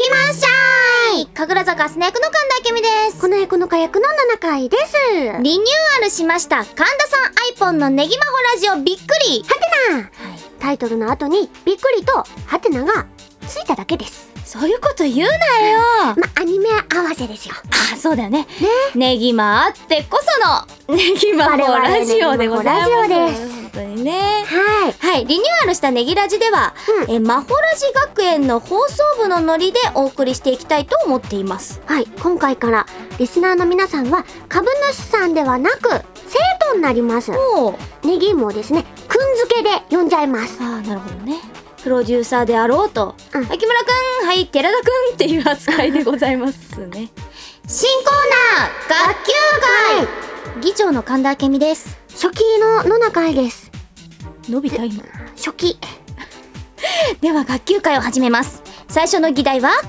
ぎまっしゃい。神楽坂スネークの神田明美です。 この役の火薬の7回です。 リニューアルしました神田さんアイポンのネギマホラジオびっくりはてな、はい、タイトルの後にびっくりとはてながついただけです。 そういうこと言うなよ。 アニメ合わせですよ。 あ、そうだよね。ネギマあってこそのネギマホラジオでございます。本当にね。はい、リニューアルしたネギラジでは、マホラジ学園の放送部のノリでお送りしていきたいと思っています。 はい、今回からリスナーの皆さんは株主さんではなく生徒になります。ネギもですね、くんづけで呼んじゃいます。 ああ、なるほどね。プロデューサーであろうと、木村くん、はい、寺田くんっていう扱いでございますね。新コーナー、学級会。議長の神田明美です。 初期の7回です。 伸びた今。 初期。 では学級会を始めます。最初の議題は、はい、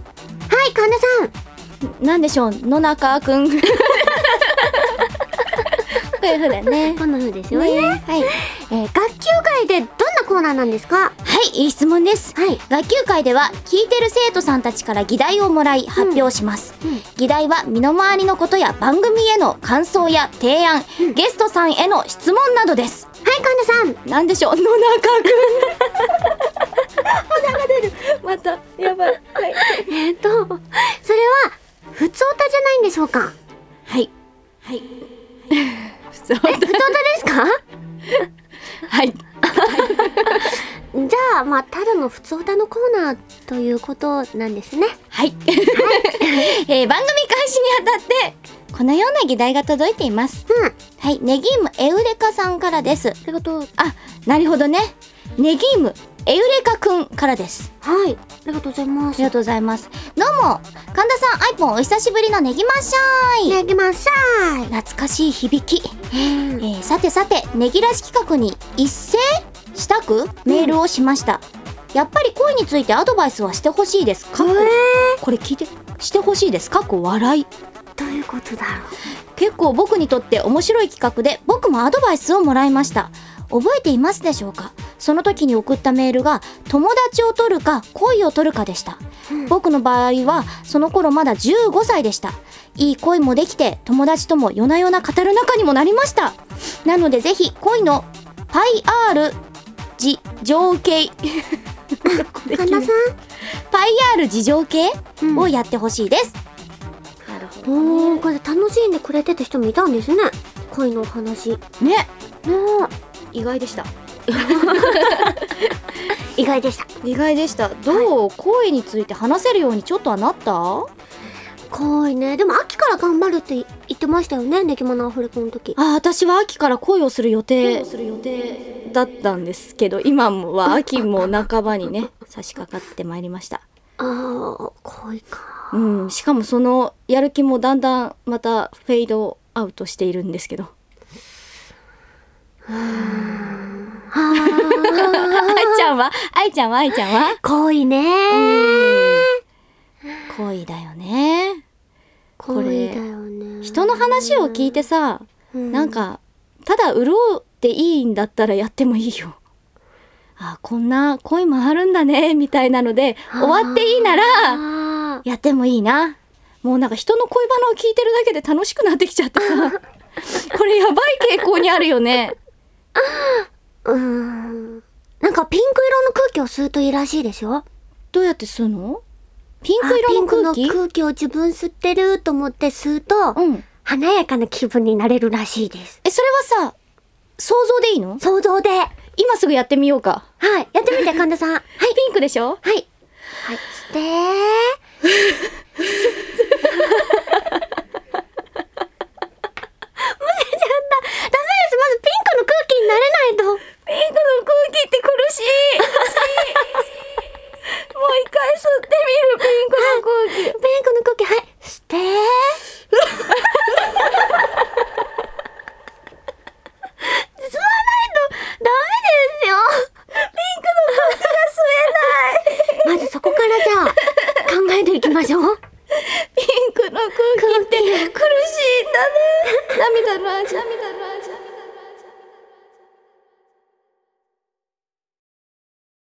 神田さん。なんでしょう、野中くん。こういう風だね。 こんな風ですよね。はい。学級会でどんなコーナーなんですか？ はい、いい質問です。はい。学級会では聞いてる生徒さんたちから議題をもらい発表します。議題は身の回りのことや番組への感想や提案、ゲストさんへの質問などです。 はい、神田さん。 なんでしょう、野中くん。鼻が出る。またやばい。はい。 それはふつおたじゃないんでしょうか？ はい。はい。 ふつおたですか？ はい。 じゃあただのふつおたのコーナーということなんですね。 はい。番組開始にあたってこのような議題が届いています。はい、ネギームエウレカさんからです。あなるほどね。ネギームエウレカくんからです。 はい、ありがとうございます。 ありがとうございます。どうも、神田さんアイポンお久しぶりのネギマッシャイ。 ネギマッシャイ。 懐かしい響き。さてネギラジ企画に一斉したくメールをしました。やっぱり恋についてアドバイスはしてほしいです。これ聞いて、してほしいです。かっこ笑い。 どういうことだろう。 結構僕にとって面白い企画で僕もアドバイスをもらいました。覚えていますでしょうか？その時に送ったメールが友達を取るか恋を取るかでした。僕の場合はその頃まだ15歳でした。いい恋もできて友達とも夜な夜な語る仲にもなりました。なのでぜひ恋のパイ R 事情系神田さん、 パイ R 事情系をやってほしいです。 なるほど。これ楽しんでくれてた人もいたんですね。恋のお話ね。意外でした。 意外でした。 意外でした。どう、恋について話せるようにちょっとはなった？ 恋ね。でも秋から頑張るって言ってましたよね、ネギマのアフレコの時。 私は秋から恋をする予定だったんですけど、今は秋も半ばにね差し掛かってまいりました。 恋か。 しかもそのやる気もだんだんまたフェードアウトしているんですけど。愛ちゃんは恋ね。 恋だよね。 恋だよね。 人の話を聞いてさ、なんかただ潤っていいんだったらやってもいいよ。こんな恋もあるんだねみたいなので終わっていいならやってもいいな。もうなんか人の恋バナを聞いてるだけで楽しくなってきちゃってさこれやばい傾向にあるよね。 なんかピンク色の空気を吸うといいらしいですよ。 どうやって吸うの？ピンク色の空気？ ピンクの空気を自分吸ってると思って吸うと、華やかな気分になれるらしいです。 それはさ、想像でいいの？ 想像で。 今すぐやってみようか。 はい、やってみて神田さん。はい、 ピンクでしょ？ はい。はい、吸ってー。むせちゃった。ダメです。まずピンクの空気になれないと。 ピンクの空気って苦しい。もう一回吸ってみる。ピンクの空気。 ピンクの空気、はい、吸ってー。吸わないとダメですよ。 ピンクの空気が吸えない。 まずそこからじゃあ考えていきましょう。 ピンクの空気って苦しいんだね。涙の味。